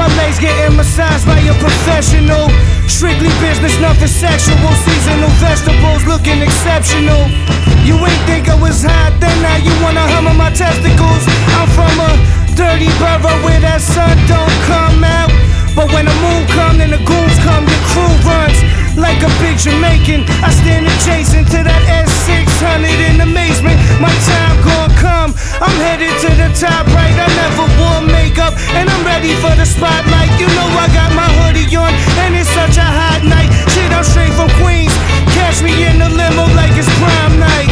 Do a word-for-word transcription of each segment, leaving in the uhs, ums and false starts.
My legs getting massaged by a professional. Strictly business, nothing sexual. Seasonal vegetables looking exceptional. You ain't think I was hot, then now you wanna hum on my testicles. I'm from a dirty borough where that sun don't come out. But when the moon come, then the goons come, your crew runs like a big Jamaican. I stand adjacent to that S six hundred in amazement. My time gon' come, I'm headed to the top right. I never wore makeup, and I'm ready for the spotlight. You know I got my hoodie on, and it's such a hot night. Shit, I'm straight from Queens, catch me in the limo like it's prime night.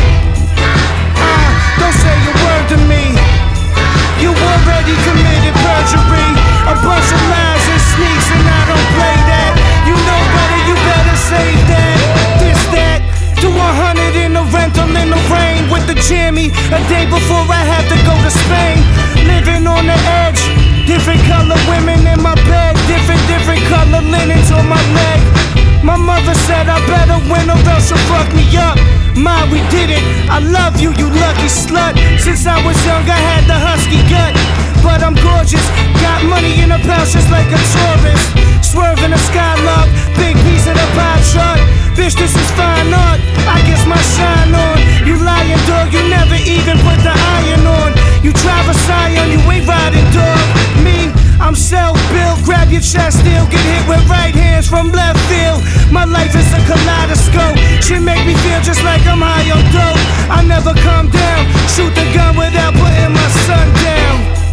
Uh, don't say a word to me, you already committed perjury. A bunch of lies and sneaks, and I don't play that. You know better, you better save that. This, that, do a hundred in the rental in the rain with the jammy. A day before I have to go to Spain. Living on the edge, different color women in my bed. Different, different color linens on my leg. My mother said I better win or else she'll fuck me up. Ma, we did it, I love you, you lucky slut. Since I was young I had the husky gut. But I'm gorgeous, got money in a pouch just like a tourist. Swerving a Skylark, big piece of the pie chart. Bitch, this is fine art, I guess my shine on. You lying dog, you never even put the iron on. You drive a Scion, you ain't riding dog. Me, I'm self-built, grab your chest still. Get hit with right hands from left field. My life is a kaleidoscope, shit make me feel just like I'm high on dope. I never come down, shoot the gun without putting my son down.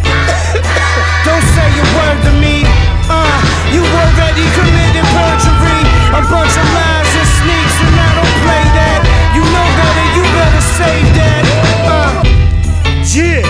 Don't say a word to me, uh, you already committed perjury. A bunch of lies and sneaks, and I don't play that. You know better, you better save that. uh. Yeah,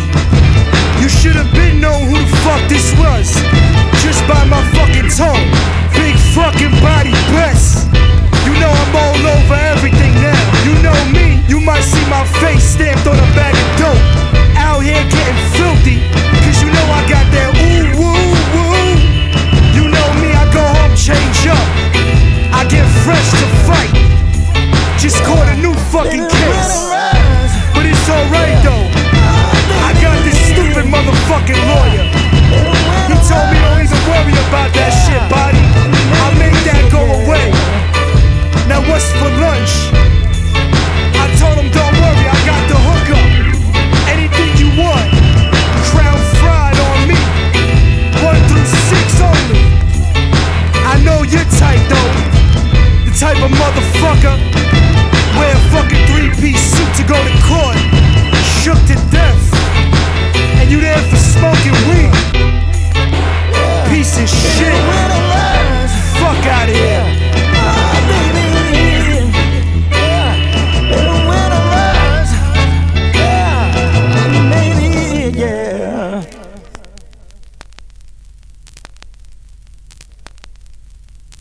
you should've been known who the fuck this was, just by my fucking tone. Big fucking body breasts. You know I'm all over everything now. You know me, you might see my face stamped on a bag of dope. Out here getting filthy, cause you know I got that ooh woo woo. You know me, I go home, change up, I get fresh to fight. Just caught a new fucking case, but it's alright though. I got this stupid motherfucking lawyer. He told me don't even worry about that shit, body. I made that go away. Now what's for lunch? I told him don't worry, I got the hookup. Anything you want, crown fried on me. One through six only. I know you're tight though, the type of motherfucker wear a fucking three-piece suit to go to court, shook to death, and you there for smoking weed. Piece of shit. Fuck out of here.